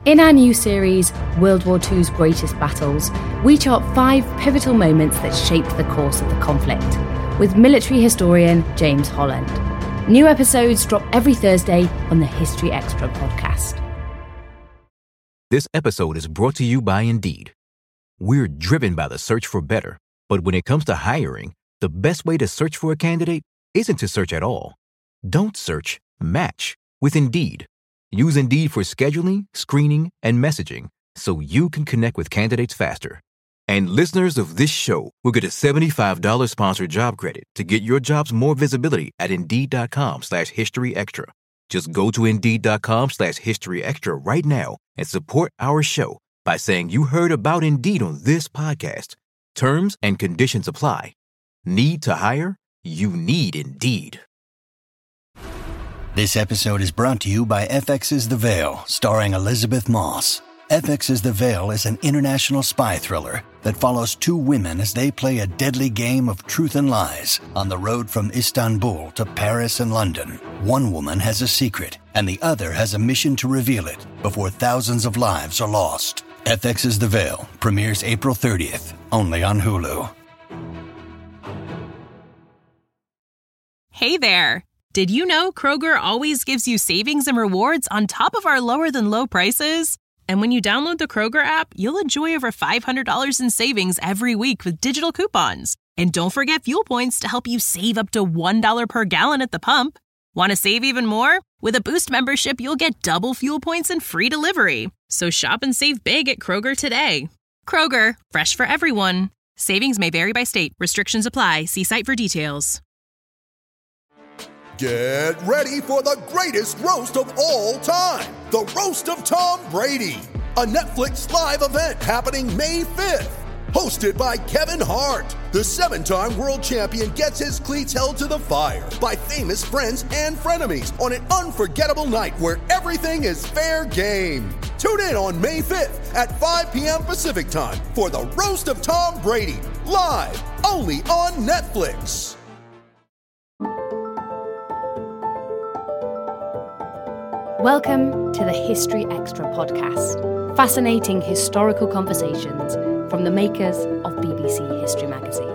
In our new series, World War II's Greatest Battles, we chart 5 pivotal moments that shaped the course of the conflict, with military historian James Holland. New episodes drop every Thursday on the History Extra podcast. This episode is brought to you by Indeed. We're driven by the search for better, but when it comes to hiring, the best way to search for a candidate isn't to search at all. Don't search, match with Indeed. Use Indeed for scheduling, screening, and messaging so you can connect with candidates faster. And listeners of this show will get a $75 sponsored job credit to get your jobs more visibility at Indeed.com/historyextra. Just go to Indeed.com/historyextra right now and support our show by saying you heard about Indeed on this podcast. Terms and conditions apply. Need to hire? You need Indeed. This episode is brought to you by FX's The Veil, starring Elizabeth Moss. FX's The Veil is an international spy thriller that follows 2 women as they play a deadly game of truth and lies on the road from Istanbul to Paris and London. One woman has a secret, and the other has a mission to reveal it before thousands of lives are lost. FX's The Veil premieres April 30th, only on Hulu. Hey there! Did you know Kroger always gives you savings and rewards on top of our lower-than-low prices? And when you download the Kroger app, you'll enjoy over $500 in savings every week with digital coupons. And don't forget fuel points to help you save up to $1 per gallon at the pump. Want to save even more? With a Boost membership, you'll get double fuel points and free delivery. So shop and save big at Kroger today. Kroger, fresh for everyone. Savings may vary by state. Restrictions apply. See site for details. Get ready for the greatest roast of all time, the Roast of Tom Brady, a Netflix live event happening May 5th. Hosted by Kevin Hart, the 7-time world champion gets his cleats held to the fire by famous friends and frenemies on an unforgettable night where everything is fair game. Tune in on May 5th at 5 p.m. Pacific time for the Roast of Tom Brady, live only on Netflix. Welcome to the History Extra podcast, fascinating historical conversations from the makers of BBC History Magazine.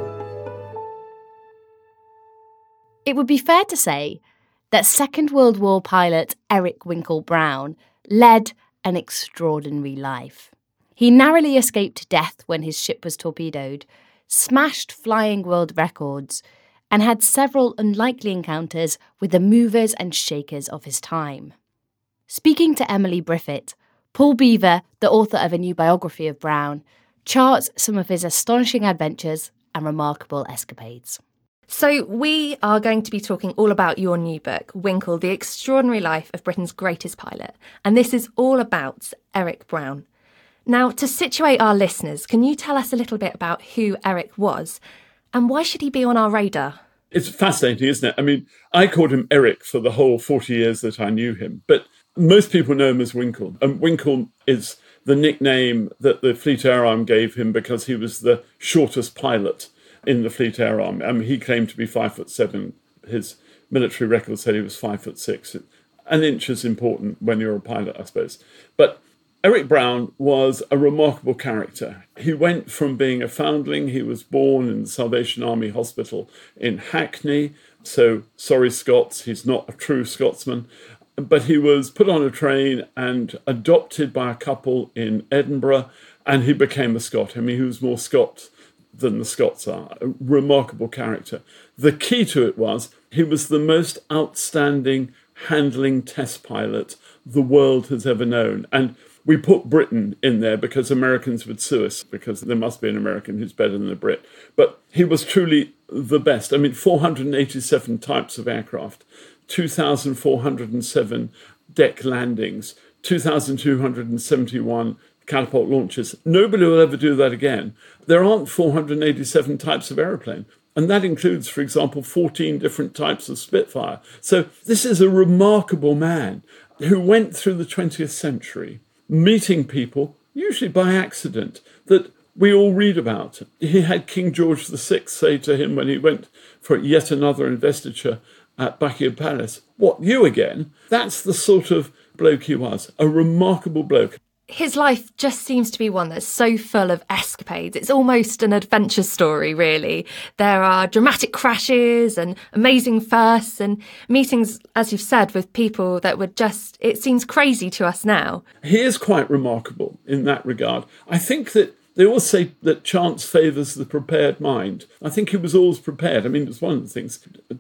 It would be fair to say that Second World War pilot Eric Winkle Brown led an extraordinary life. He narrowly escaped death when his ship was torpedoed, smashed flying world records, and had several unlikely encounters with the movers and shakers of his time. Speaking to Emily Briffett, Paul Beaver, the author of a new biography of Brown, charts some of his astonishing adventures and remarkable escapades. So we are going to be talking all about your new book, Winkle, The Extraordinary Life of Britain's Greatest Pilot. And this is all about Eric Brown. Now, to situate our listeners, can you tell us a little bit about who Eric was and why should he be on our radar? It's fascinating, isn't it? I mean, I called him Eric for the whole 40 years that I knew him, but most people know him as Winkle. And Winkle is the nickname that the Fleet Air Arm gave him because he was the shortest pilot in the Fleet Air Arm. I mean, he claimed to be 5'7". His military record said he was 5'6". An inch is important when you're a pilot, I suppose. But Eric Brown was a remarkable character. He went from being a foundling. He was born in the Salvation Army Hospital in Hackney. So, sorry, Scots, he's not a true Scotsman. But he was put on a train and adopted by a couple in Edinburgh, and he became a Scot. I mean, he was more Scot than the Scots are. A remarkable character. The key to it was he was the most outstanding handling test pilot the world has ever known. And we put Britain in there because Americans would sue us, because there must be an American who's better than a Brit. But he was truly the best. I mean, 487 types of aircraft, 2,407 deck landings, 2,271 catapult launches. Nobody will ever do that again. There aren't 487 types of aeroplane. And that includes, for example, 14 different types of Spitfire. So this is a remarkable man who went through the 20th century meeting people, usually by accident, that we all read about. He had King George VI say to him when he went for yet another investiture at Buckingham Palace, "What, you again?" That's the sort of bloke he was, a remarkable bloke. His life just seems to be one that's so full of escapades. It's almost an adventure story, really. There are dramatic crashes and amazing firsts and meetings, as you've said, with people that would just, it seems crazy to us now. He is quite remarkable in that regard. I think that they always say that chance favours the prepared mind. I think he was always prepared. I mean, it's one of the things,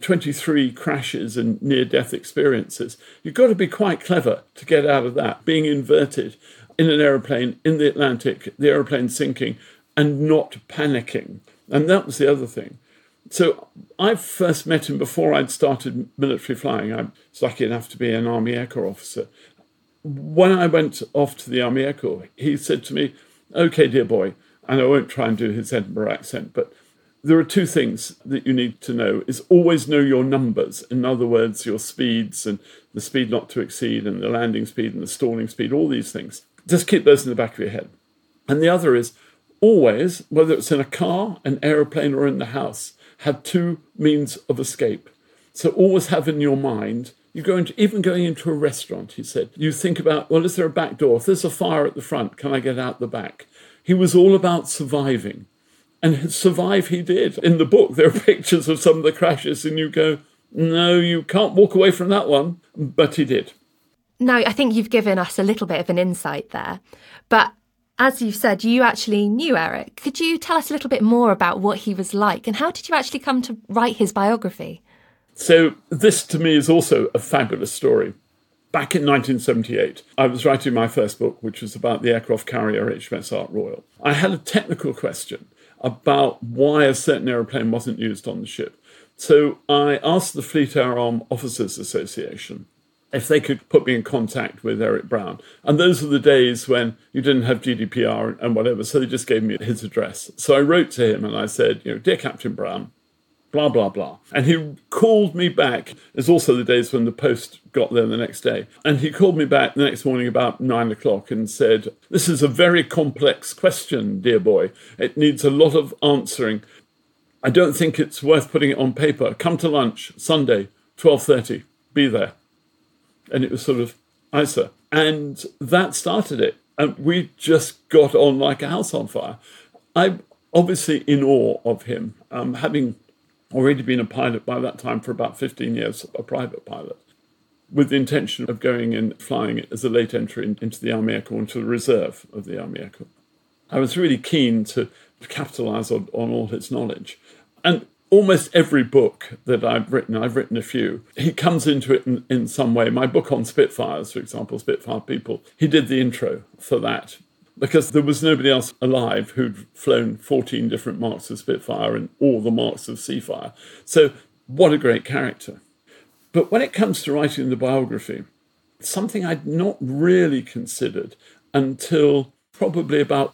23 crashes and near-death experiences. You've got to be quite clever to get out of that, being inverted in an aeroplane in the Atlantic, the aeroplane sinking, and not panicking. And that was the other thing. So I first met him before I'd started military flying. I was lucky enough to be an Army Air Corps officer. When I went off to the Army Air Corps, he said to me, "OK, dear boy," and I won't try and do his Edinburgh accent, but there are two things that you need to know, is always know your numbers. In other words, your speeds and the speed not to exceed and the landing speed and the stalling speed, all these things. Just keep those in the back of your head. And the other is always, whether it's in a car, an aeroplane, or in the house, have two means of escape. So always have in your mind, even going into a restaurant, he said, you think about, well, is there a back door? If there's a fire at the front, can I get out the back? He was all about surviving. And survive he did. In the book, there are pictures of some of the crashes, and you go, no, you can't walk away from that one. But he did. Now, I think you've given us a little bit of an insight there. But as you've said, you actually knew Eric. Could you tell us a little bit more about what he was like, and how did you actually come to write his biography? So this, to me, is also a fabulous story. Back in 1978, I was writing my first book, which was about the aircraft carrier HMS Ark Royal. I had a technical question about why a certain aeroplane wasn't used on the ship. So I asked the Fleet Air Arm Officers Association if they could put me in contact with Eric Brown. And those were the days when you didn't have GDPR and whatever, so they just gave me his address. So I wrote to him and I said, "Dear Captain Brown, blah, blah, blah." And he called me back. There's also the days when the post got there the next day. And he called me back the next morning about 9 o'clock and said, "This is a very complex question, dear boy. It needs a lot of answering. I don't think it's worth putting it on paper. Come to lunch, Sunday, 12:30. Be there." And it was sort of, "Aye, sir." And that started it. And we just got on like a house on fire. I'm obviously in awe of him, having already been a pilot by that time for about 15 years, a private pilot, with the intention of going and flying as a late entry into the Army Air Corps, into the reserve of the Army Air Corps. I was really keen to capitalise on all his knowledge. And almost every book that I've written a few, he comes into it in some way. My book on Spitfires, for example, Spitfire People, he did the intro for that, because there was nobody else alive who'd flown 14 different marks of Spitfire and all the marks of Seafire. So what a great character. But when it comes to writing the biography, it's something I'd not really considered until probably about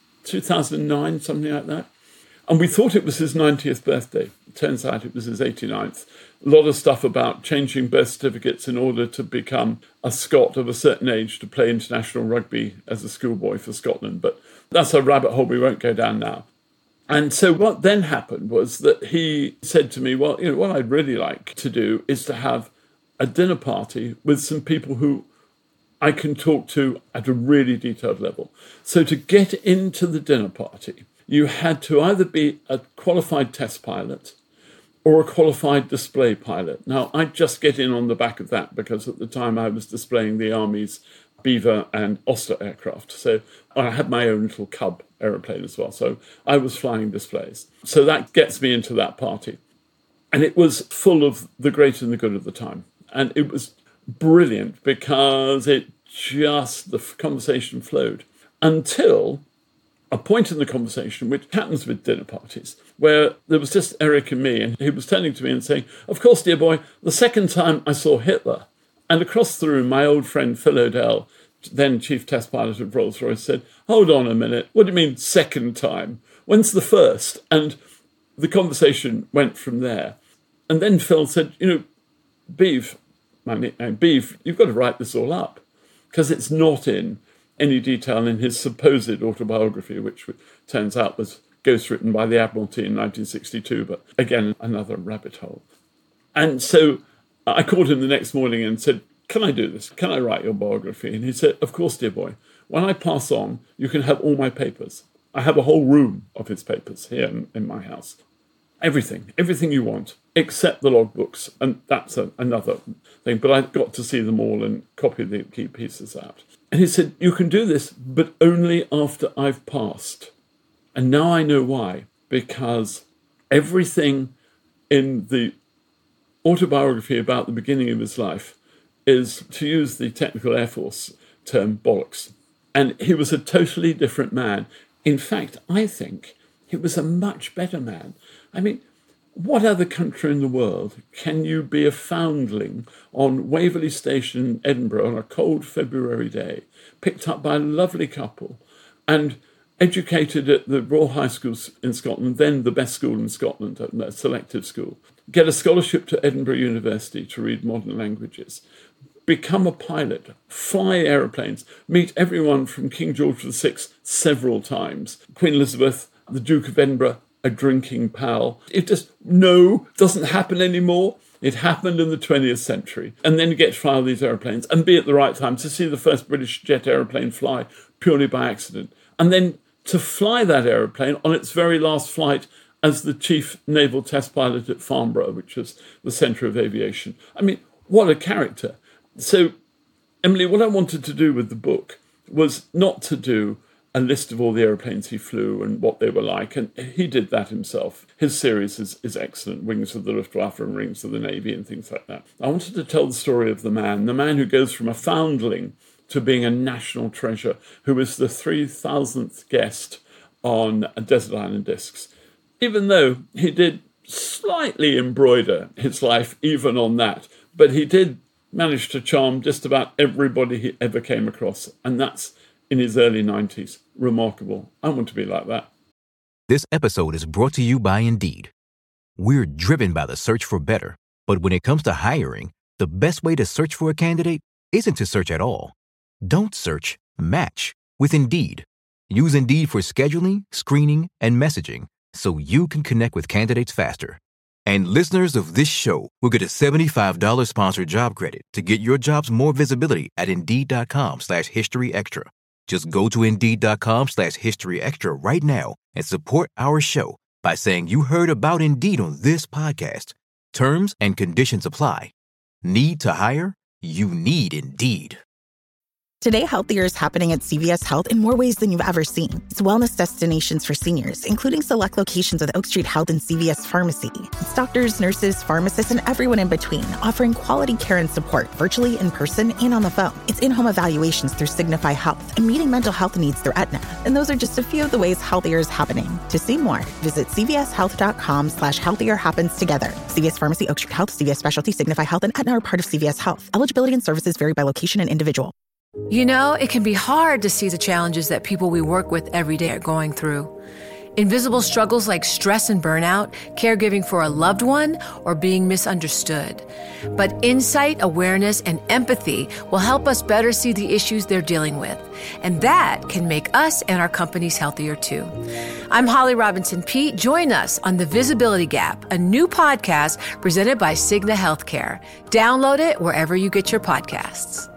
2009, something like that. And we thought it was his 90th birthday. It turns out it was his 89th. A lot of stuff about changing birth certificates in order to become a Scot of a certain age to play international rugby as a schoolboy for Scotland. But that's a rabbit hole we won't go down now. And so what then happened was that he said to me, well, what I'd really like to do is to have a dinner party with some people who I can talk to at a really detailed level. So to get into the dinner party, you had to either be a qualified test pilot or a qualified display pilot. Now, I'd just get in on the back of that because at the time I was displaying the Army's Beaver and Oster aircraft. So I had my own little Cub aeroplane as well. So I was flying displays. So that gets me into that party. And it was full of the great and the good of the time. And it was brilliant because the conversation flowed until a point in the conversation, which happens with dinner parties, where there was just Eric and me, and he was turning to me and saying, "Of course, dear boy, the second time I saw Hitler." And across the room, my old friend Phil O'Dell, then chief test pilot of Rolls-Royce, said, "Hold on a minute, what do you mean second time? When's the first?" And the conversation went from there. And then Phil said, Beav, my nickname, Beav, you've got to write this all up, because it's not in any detail in his supposed autobiography, which turns out was ghostwritten by the Admiralty in 1962, but again, another rabbit hole. And so I called him the next morning and said, "Can I do this? Can I write your biography?" And he said, "Of course, dear boy. when I pass on, you can have all my papers. I have a whole room of his papers here in my house. Everything you want, except the logbooks. And that's another thing. But I got to see them all and copy the key pieces out. And he said, you can do this, but only after I've passed. And now I know why. Because everything in the autobiography about the beginning of his life is, to use the technical Air Force term, bollocks. And he was a totally different man. In fact, I think he was a much better man. I mean, what other country in the world can you be a foundling on Waverley Station in Edinburgh on a cold February day, picked up by a lovely couple, and educated at the Royal High School in Scotland, then the best school in Scotland, a selective school, get a scholarship to Edinburgh University to read modern languages, become a pilot, fly aeroplanes, meet everyone from King George VI several times, Queen Elizabeth, the Duke of Edinburgh, a drinking pal. It just, doesn't happen anymore. It happened in the 20th century. And then you get to fly these aeroplanes and be at the right time to see the first British jet aeroplane fly purely by accident. And then to fly that aeroplane on its very last flight as the chief naval test pilot at Farnborough, which was the centre of aviation. I mean, what a character. So, Emily, what I wanted to do with the book was not to do a list of all the aeroplanes he flew and what they were like, and he did that himself. His series is excellent, Wings of the Luftwaffe and Rings of the Navy and things like that. I wanted to tell the story of the man who goes from a foundling to being a national treasure, who was the 3,000th guest on Desert Island Discs. Even though he did slightly embroider his life even on that, but he did manage to charm just about everybody he ever came across, and that's in his early 90s. Remarkable. I want to be like that. This episode is brought to you by Indeed. We're driven by the search for better, but when it comes to hiring, the best way to search for a candidate isn't to search at all. Don't search, match with Indeed. Use Indeed for scheduling, screening, and messaging so you can connect with candidates faster. And listeners of this show will get a $75 sponsored job credit to get your jobs more visibility at Indeed.com/History Extra. Just go to Indeed.com/History Extra right now and support our show by saying you heard about Indeed on this podcast. Terms and conditions apply. Need to hire? You need Indeed. Today, healthier is happening at CVS Health in more ways than you've ever seen. It's wellness destinations for seniors, including select locations with Oak Street Health and CVS Pharmacy. It's doctors, nurses, pharmacists, and everyone in between, offering quality care and support virtually, in person, and on the phone. It's in-home evaluations through Signify Health and meeting mental health needs through Aetna. And those are just a few of the ways healthier is happening. To see more, visit cvshealth.com/healthier happens together. CVS Pharmacy, Oak Street Health, CVS Specialty, Signify Health, and Aetna are part of CVS Health. Eligibility and services vary by location and individual. You know, it can be hard to see the challenges that people we work with every day are going through. Invisible struggles like stress and burnout, caregiving for a loved one, or being misunderstood. But insight, awareness, and empathy will help us better see the issues they're dealing with. And that can make us and our companies healthier too. I'm Holly Robinson Peete. Join us on The Visibility Gap, a new podcast presented by Cigna Healthcare. Download it wherever you get your podcasts.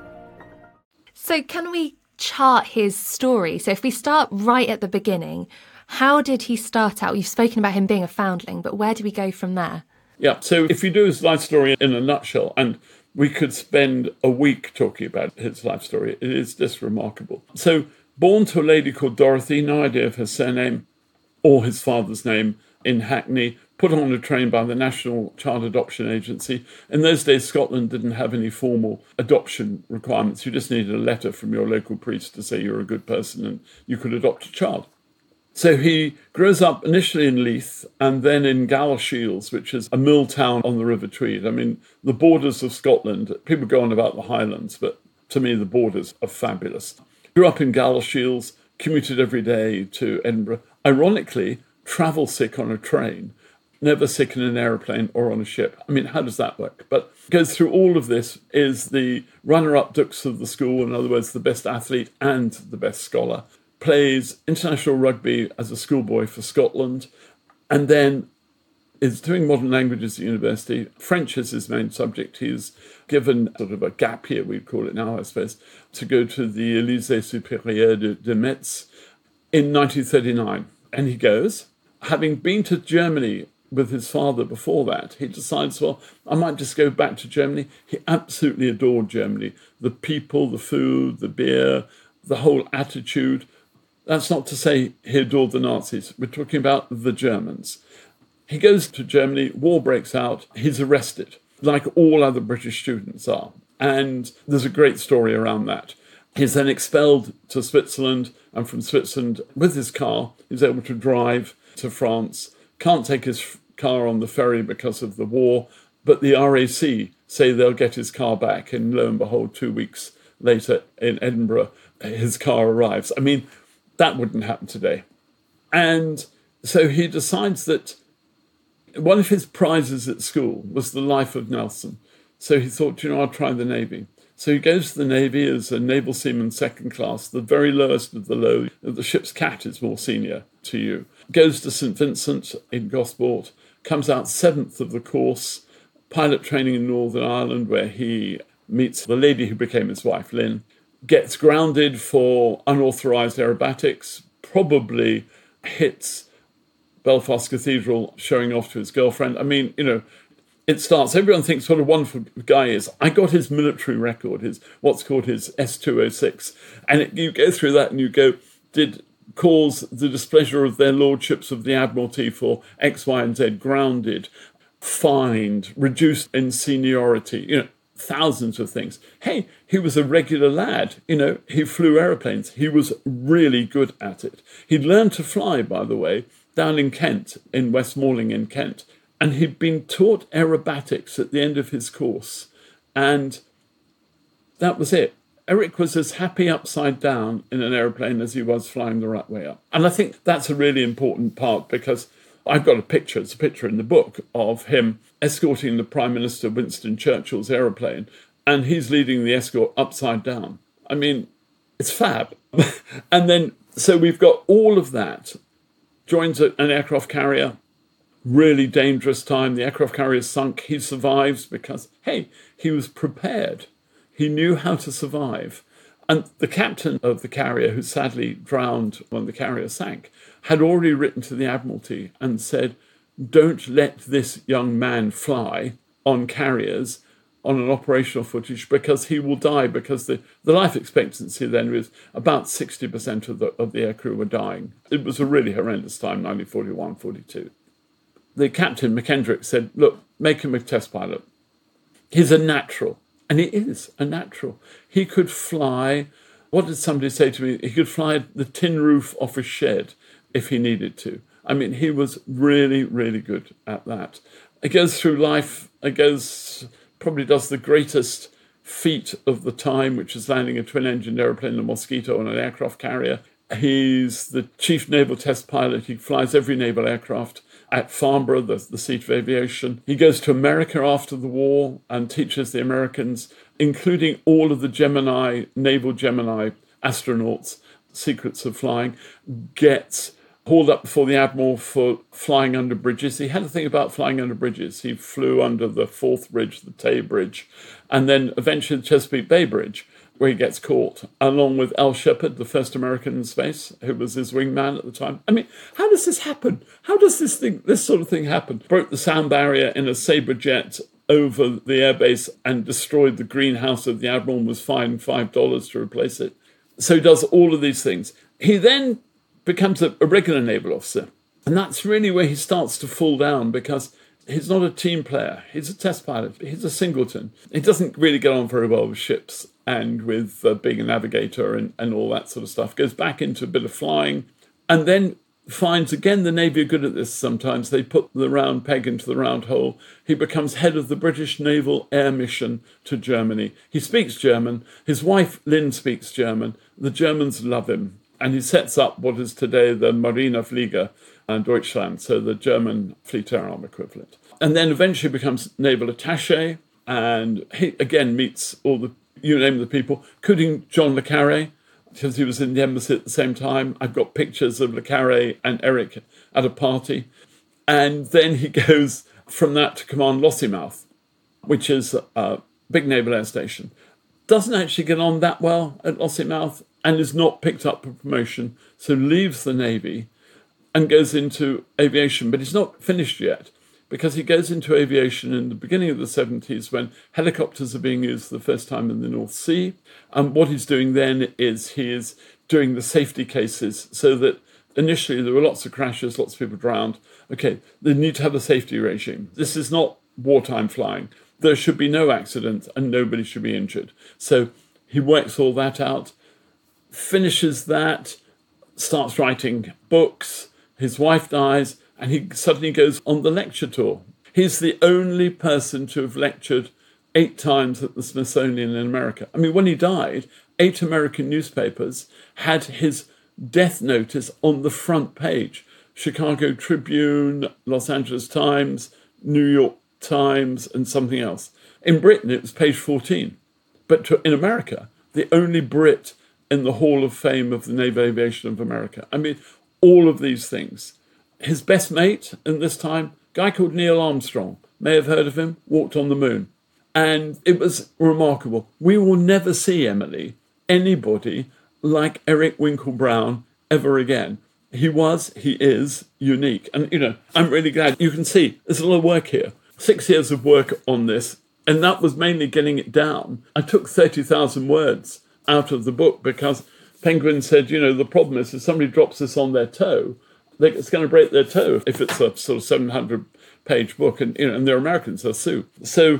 So can we chart his story? So if we start right at the beginning, how did he start out? You've spoken about him being a foundling, but where do we go from there? Yeah, so if you do his life story in a nutshell, and we could spend a week talking about his life story, it is just remarkable. So born to a lady called Dorothy, no idea of her surname or his father's name, in Hackney, put on a train by the National Child Adoption Agency. In those days, Scotland didn't have any formal adoption requirements. You just needed a letter from your local priest to say you're a good person and you could adopt a child. So he grows up initially in Leith and then in Galashiels, which is a mill town on the River Tweed. I mean, the borders of Scotland, people go on about the Highlands, but to me, the borders are fabulous. Grew up in Galashiels, commuted every day to Edinburgh. Ironically, travel sick on a train, never sick in an aeroplane or on a ship. I mean, how does that work? But goes through all of this, is the runner-up dux of the school, in other words, the best athlete and the best scholar. Plays international rugby as a schoolboy for Scotland, and then is doing modern languages at university. French is his main subject. He's given sort of a gap year, we'd call it now, I suppose, to go to the Élysée Supérieure de Metz in 1939. And he goes, having been to Germany with his father before that, he decides, well, I might just go back to Germany. He absolutely adored Germany. The people, the food, the beer, the whole attitude. That's not to say he adored the Nazis. We're talking about the Germans. He goes to Germany, war breaks out, he's arrested, like all other British students are. And there's a great story around that. He's then expelled to Switzerland, and from Switzerland, with his car, he's able to drive to France, can't take his car on the ferry because of the war, but the RAC say they'll get his car back, and lo and behold, 2 weeks later in Edinburgh, his car arrives. I mean, that wouldn't happen today. And so he decides that one of his prizes at school was the life of Nelson. So he thought, I'll try the Navy. So he goes to the Navy as a naval seaman second class, the very lowest of the low. The ship's cat is more senior to you. Goes to St. Vincent in Gosport, comes out 7th of the course, pilot training in Northern Ireland, where he meets the lady who became his wife, Lynn, gets grounded for unauthorised aerobatics, probably hits Belfast Cathedral showing off to his girlfriend. I mean, it starts, everyone thinks what a wonderful guy he is. I got his military record, his what's called his S206. And you go through that and you go, did cause the displeasure of their lordships of the Admiralty for X, Y, and Z grounded, fined, reduced in seniority, thousands of things. Hey, he was a regular lad. He flew aeroplanes. He was really good at it. He'd learned to fly, by the way, down in Kent, in West Malling in Kent. And he'd been taught aerobatics at the end of his course. And that was it. Eric was as happy upside down in an aeroplane as he was flying the right way up. And I think that's a really important part, because I've got it's a picture in the book of him escorting the Prime Minister Winston Churchill's aeroplane, and he's leading the escort upside down. I mean, it's fab. And then, so we've got all of that. Joins an aircraft carrier, really dangerous time. The aircraft carrier sunk. He survives because, hey, he was prepared. He knew how to survive. And the captain of the carrier, who sadly drowned when the carrier sank, had already written to the Admiralty and said, don't let this young man fly on carriers on an operational footage, because he will die, because the life expectancy then was about 60% of the aircrew were dying. It was a really horrendous time, 1941, 42. The captain, McKendrick, said, look, make him a test pilot. He's a natural. And he is a natural. He could fly, what did somebody say to me? He could fly the tin roof off a shed if he needed to. I mean, he was really, really good at that. He goes through life, probably does the greatest feat of the time, which is landing a twin-engined aeroplane, the Mosquito, on an aircraft carrier. He's the chief naval test pilot. He flies every naval aircraft at Farnborough, the seat of aviation. He goes to America after the war and teaches the Americans, including all of the naval Gemini astronauts, secrets of flying, gets hauled up before the Admiral for flying under bridges. He had a thing about flying under bridges. He flew under the Forth Bridge, the Tay Bridge, and then eventually the Chesapeake Bay Bridge, where he gets caught, along with Al Shepard, the first American in space, who was his wingman at the time. I mean, how does this happen? How does this sort of thing happen? Broke the sound barrier in a Sabre jet over the airbase and destroyed the greenhouse of the Admiral and was fined $5 to replace it. So he does all of these things. He then becomes a regular naval officer. And that's really where he starts to fall down, because he's not a team player. He's a test pilot. He's a singleton. He doesn't really get on very well with ships and with being a navigator and all that sort of stuff. Goes back into a bit of flying and then finds, again, the Navy are good at this sometimes. They put the round peg into the round hole. He becomes head of the British Naval Air Mission to Germany. He speaks German. His wife, Lynn, speaks German. The Germans love him. And he sets up what is today the Marineflieger Deutschland, so the German Fleet Air Arm equivalent. And then eventually becomes naval attaché, and he again meets all the, you name the people, including John le Carré, because he was in the embassy at the same time. I've got pictures of le Carré and Eric at a party. And then he goes from that to command Lossiemouth, which is a big naval air station. Doesn't actually get on that well at Lossiemouth and is not picked up for promotion, so leaves the Navy and goes into aviation. But he's not finished yet, because he goes into aviation in the beginning of the 70s when helicopters are being used for the first time in the North Sea. And what he's doing then is he is doing the safety cases, so that initially there were lots of crashes, lots of people drowned. Okay, they need to have a safety regime. This is not wartime flying. There should be no accident and nobody should be injured. So he works all that out, finishes that, starts writing books. His wife dies, and he suddenly goes on the lecture tour. He's the only person to have lectured 8 times at the Smithsonian in America. I mean, when he died, 8 American newspapers had his death notice on the front page. Chicago Tribune, Los Angeles Times, New York Times, and something else. In Britain, it was page 14. But in America, the only Brit in the Hall of Fame of the Naval Aviation of America. I mean, all of these things. His best mate in this time, a guy called Neil Armstrong, may have heard of him, walked on the moon. And it was remarkable. We will never see, Emily, anybody like Eric Winkle Brown ever again. He is unique. And, you know, I'm really glad. You can see there's a lot of work here. 6 years of work on this. And that was mainly getting it down. I took 30,000 words out of the book because Penguin said, you know, the problem is if somebody drops this on their toe, it's going to break their toe if it's a sort of 700-page book. And, you know, and they're Americans, they'll sue. So,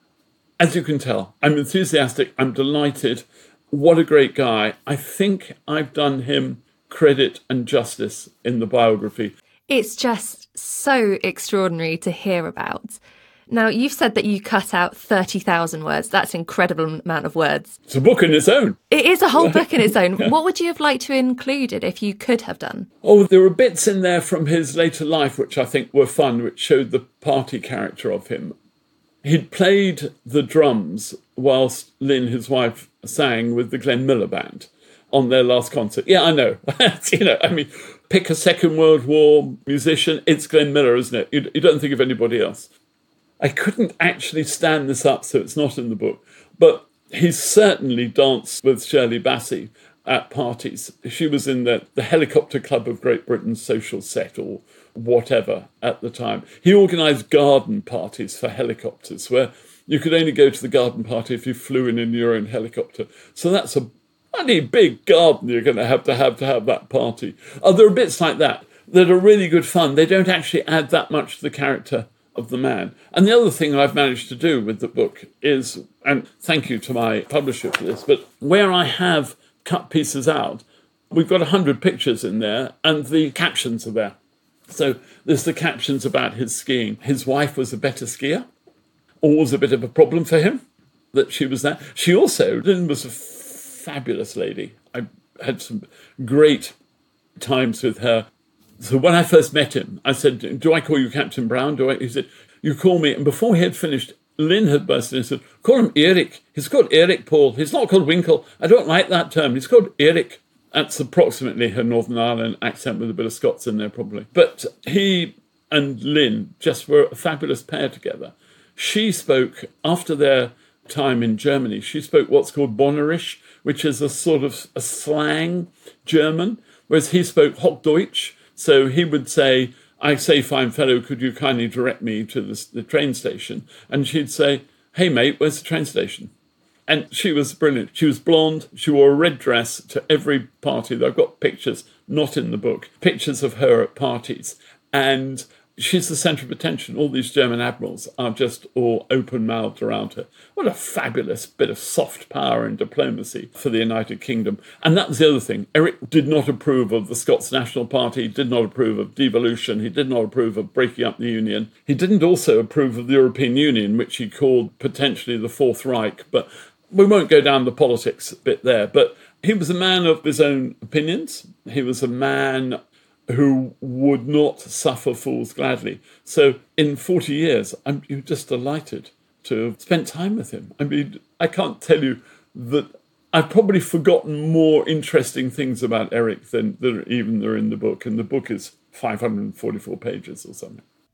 as you can tell, I'm enthusiastic. I'm delighted. What a great guy. I think I've done him credit and justice in the biography. It's just so extraordinary to hear about. Now, you've said that you cut out 30,000 words. That's an incredible amount of words. It's a book in its own. It is a whole book in its own. What would you have liked to include it if you could have done? Oh, there were bits in there from his later life which I think were fun, which showed the party character of him. He'd played the drums whilst Lynn, his wife, sang with the Glenn Miller Band on their last concert. Yeah, I know. You know, I mean, pick a Second World War musician, it's Glenn Miller, isn't it? You don't think of anybody else. I couldn't actually stand this up, so it's not in the book. But he certainly danced with Shirley Bassey at parties. She was in the Helicopter Club of Great Britain's social set or whatever at the time. He organised garden parties for helicopters where you could only go to the garden party if you flew in your own helicopter. So that's a bloody big garden you're going to have that party. Oh, there are bits like that are really good fun. They don't actually add that much to the character of the man. And the other thing I've managed to do with the book is, and thank you to my publisher for this, but where I have cut pieces out, we've got 100 pictures in there and the captions are there. So there's the captions about his skiing. His wife was a better skier. Always a bit of a problem for him that she was that. She also, Lynn was a fabulous lady. I had some great times with her. So when I first met him, I said, do I call you Captain Brown? He said, you call me. And before he had finished, Lynn had burst in and said, call him Eric. He's called Eric, Paul. He's not called Winkle. I don't like that term. He's called Eric. That's approximately her Northern Ireland accent with a bit of Scots in there, probably. But he and Lynn just were a fabulous pair together. She spoke, after their time in Germany, she spoke what's called Bonnerisch, which is a sort of a slang German, whereas he spoke Hochdeutsch. So he would say, I say, fine fellow, could you kindly direct me to the train station? And she'd say, hey, mate, where's the train station? And she was brilliant. She was blonde. She wore a red dress to every party. I've got pictures, not in the book, pictures of her at parties. And she's the centre of attention. All these German admirals are just all open-mouthed around her. What a fabulous bit of soft power and diplomacy for the United Kingdom. And that was the other thing. Eric did not approve of the Scots National Party, did not approve of devolution, he did not approve of breaking up the Union. He didn't also approve of the European Union, which he called potentially the Fourth Reich. But we won't go down the politics bit there. But he was a man of his own opinions. He was a man who would not suffer fools gladly. So in 40 years, I'm just delighted to have spent time with him. I mean, I can't tell you that I've probably forgotten more interesting things about Eric than even are in the book. And the book is 544 pages or something.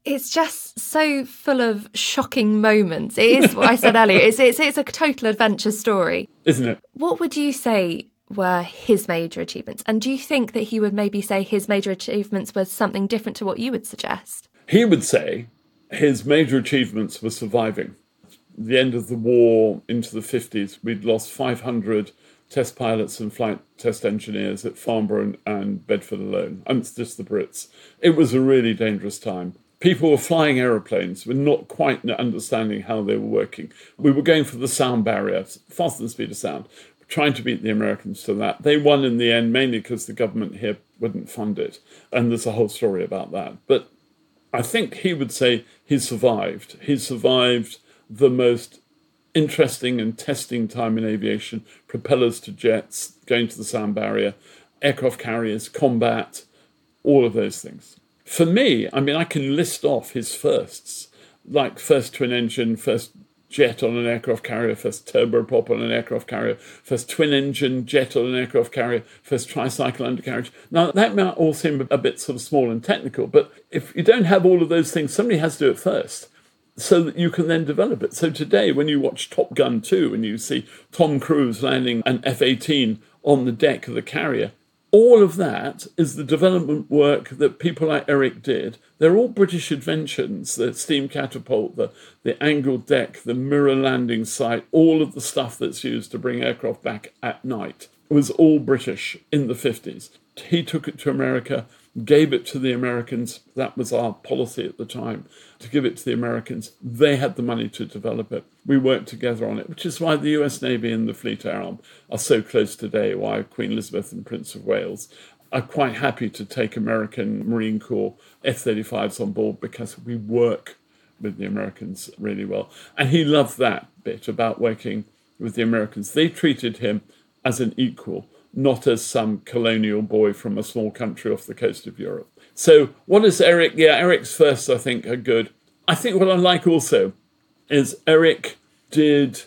It's just so full of shocking moments. It is what I said earlier. It's a total adventure story. Isn't it? What would you say were his major achievements? And do you think that he would maybe say his major achievements were something different to what you would suggest? He would say his major achievements were surviving. The end of the war into the 50s, we'd lost 500 test pilots and flight test engineers at Farnborough and Bedford alone. And it's just the Brits. It was a really dangerous time. People were flying aeroplanes, were not quite understanding how they were working. We were going for the sound barrier, faster than the speed of sound, trying to beat the Americans to that. They won in the end, mainly because the government here wouldn't fund it. And there's a whole story about that. But I think he would say he survived. He survived the most interesting and testing time in aviation, propellers to jets, going to the sound barrier, aircraft carriers, combat, all of those things. For me, I mean, I can list off his firsts, like first twin engine, first jet on an aircraft carrier, first turboprop on an aircraft carrier, first twin engine jet on an aircraft carrier, first tricycle undercarriage. Now, that might all seem a bit sort of small and technical, but if you don't have all of those things, somebody has to do it first so that you can then develop it. So today, when you watch Top Gun 2 and you see Tom Cruise landing an F-18 on the deck of the carrier, all of that is the development work that people like Eric did. They're all British inventions, the steam catapult, the angled deck, the mirror landing site, all of the stuff that's used to bring aircraft back at night. It was all British in the 50s. He took it to America, gave it to the Americans. That was our policy at the time, to give it to the Americans. They had the money to develop it. We worked together on it, which is why the US Navy and the Fleet Air Arm are so close today, why Queen Elizabeth and Prince of Wales are quite happy to take American Marine Corps F-35s on board because we work with the Americans really well. And he loved that bit about working with the Americans. They treated him as an equal, not as some colonial boy from a small country off the coast of Europe. So what is Eric? Yeah, Eric's firsts, I think, are good. I think what I like also is Eric did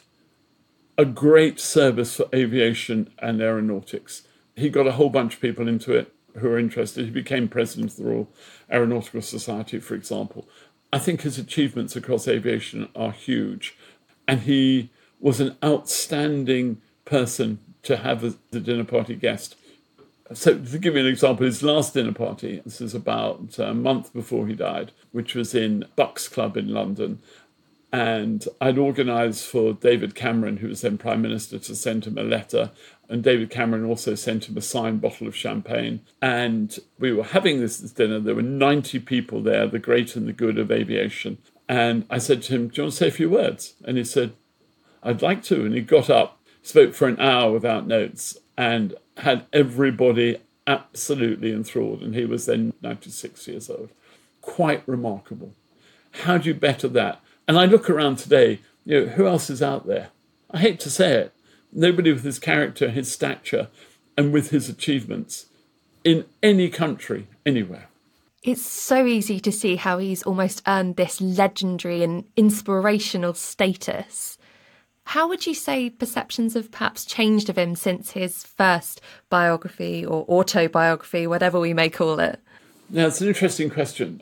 a great service for aviation and aeronautics. He got a whole bunch of people into it who are interested. He became president of the Royal Aeronautical Society, for example. I think his achievements across aviation are huge. And he was an outstanding person to have as the dinner party guest. So to give you an example, his last dinner party, this is about a month before he died, which was in Bucks Club in London. And I'd organised for David Cameron, who was then Prime Minister, to send him a letter. And David Cameron also sent him a signed bottle of champagne. And we were having this dinner. There were 90 people there, the great and the good of aviation. And I said to him, do you want to say a few words? And he said, I'd like to. And he got up, spoke for an hour without notes, and had everybody absolutely enthralled. And he was then 96 years old. Quite remarkable. How do you better that? And I look around today, who else is out there? I hate to say it. Nobody with his character, his stature, and with his achievements in any country, anywhere. It's so easy to see how he's almost earned this legendary and inspirational status. How would you say perceptions have perhaps changed of him since his first biography or autobiography, whatever we may call it? Now, it's an interesting question.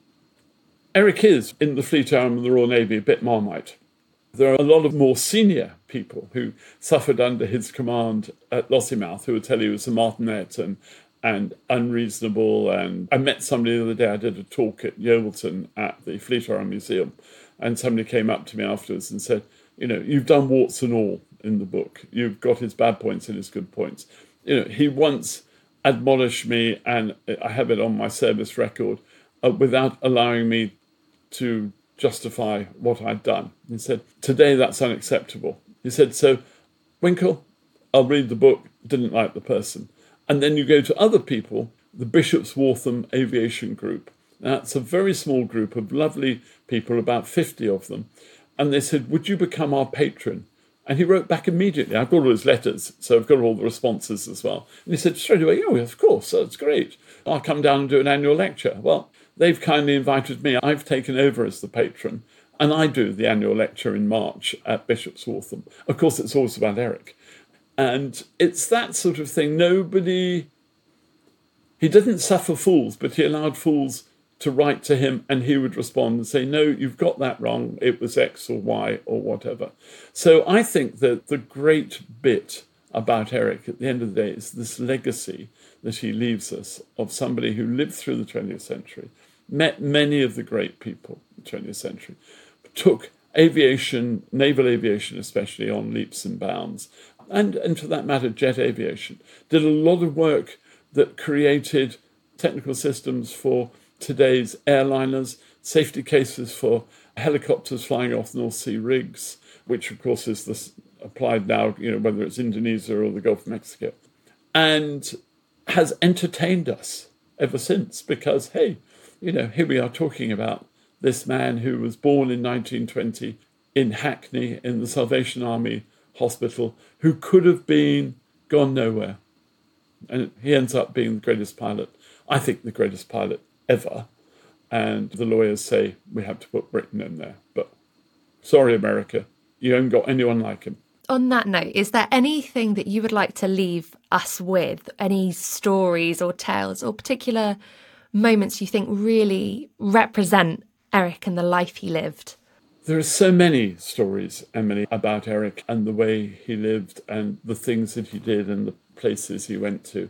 Eric is, in the Fleet Air Arm and the Royal Navy, a bit Marmite. There are a lot of more senior people who suffered under his command at Lossiemouth who would tell you he was a martinet and unreasonable. And I met somebody the other day, I did a talk at Yeovilton at the Fleet Air Arm Museum, and somebody came up to me afterwards and said, you've done warts and all in the book. You've got his bad points and his good points. He once admonished me, and I have it on my service record, without allowing me to justify what I'd done. He said, today that's unacceptable. He said, so, Winkle, I'll read the book, didn't like the person. And then you go to other people, the Bishop's Waltham Aviation Group. Now, it's a very small group of lovely people, about 50 of them. And they said, would you become our patron? And he wrote back immediately. I've got all his letters, so I've got all the responses as well. And he said straight away, oh, of course, that's great. I'll come down and do an annual lecture. Well, they've kindly invited me. I've taken over as the patron, and I do the annual lecture in March at Bishop's Waltham. Of course, it's always about Eric. And it's that sort of thing. He didn't suffer fools, but he allowed fools to write to him, and he would respond and say, no, you've got that wrong. It was X or Y or whatever. So I think that the great bit about Eric at the end of the day is this legacy that he leaves us of somebody who lived through the 20th century, met many of the great people in the 20th century, took aviation, naval aviation especially, on leaps and bounds, and for that matter, jet aviation, did a lot of work that created technical systems for today's airliners, safety cases for helicopters flying off North Sea rigs, which of course is this applied now, whether it's Indonesia or the Gulf of Mexico, and has entertained us ever since because, hey, here we are talking about this man who was born in 1920 in Hackney in the Salvation Army Hospital, who could have gone nowhere. And he ends up being the greatest pilot, I think the greatest pilot ever. And the lawyers say we have to put Britain in there. But sorry, America, you haven't got anyone like him. On that note, is there anything that you would like to leave us with? Any stories or tales or particular moments you think really represent Eric and the life he lived? There are so many stories, Emily, about Eric and the way he lived and the things that he did and the places he went to.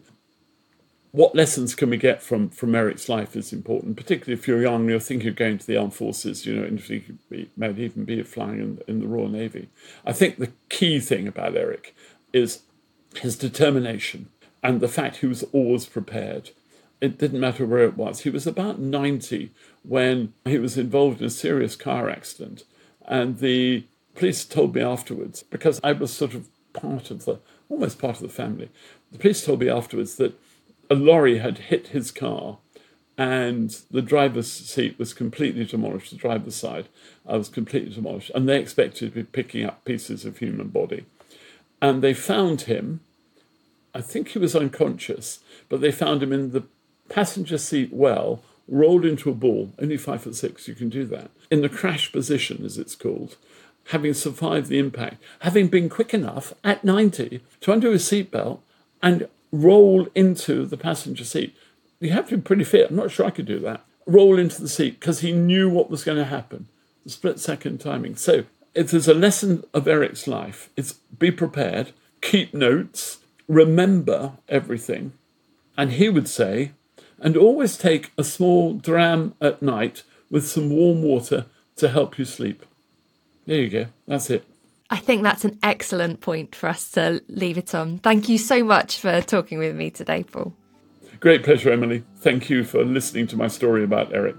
What lessons can we get from Eric's life is important, particularly if you're young, you're thinking of going to the armed forces, and if you might even be flying in the Royal Navy. I think the key thing about Eric is his determination and the fact he was always prepared. It didn't matter where it was. He was about 90 when he was involved in a serious car accident. And the police told me afterwards, because I was sort of almost part of the family, the police told me afterwards that a lorry had hit his car and the driver's seat was completely demolished, the driver's side was completely demolished, and they expected to be picking up pieces of human body. And they found him, I think he was unconscious, but they found him in the passenger seat rolled into a ball, only 5'6", you can do that, in the crash position, as it's called, having survived the impact, having been quick enough at 90 to undo his seatbelt and roll into the passenger seat. You have to be pretty fit. I'm not sure I could do that. Roll into the seat because he knew what was going to happen. The split-second timing. So if there's a lesson of Eric's life, it's be prepared, keep notes, remember everything. And he would say, and always take a small dram at night with some warm water to help you sleep. There you go. That's it. I think that's an excellent point for us to leave it on. Thank you so much for talking with me today, Paul. Great pleasure, Emily. Thank you for listening to my story about Eric.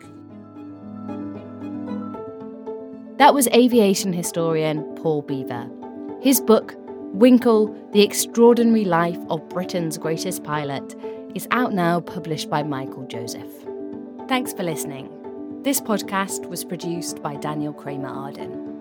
That was aviation historian Paul Beaver. His book, Winkle, The Extraordinary Life of Britain's Greatest Pilot, is out now, published by Michael Joseph. Thanks for listening. This podcast was produced by Daniel Kramer Arden.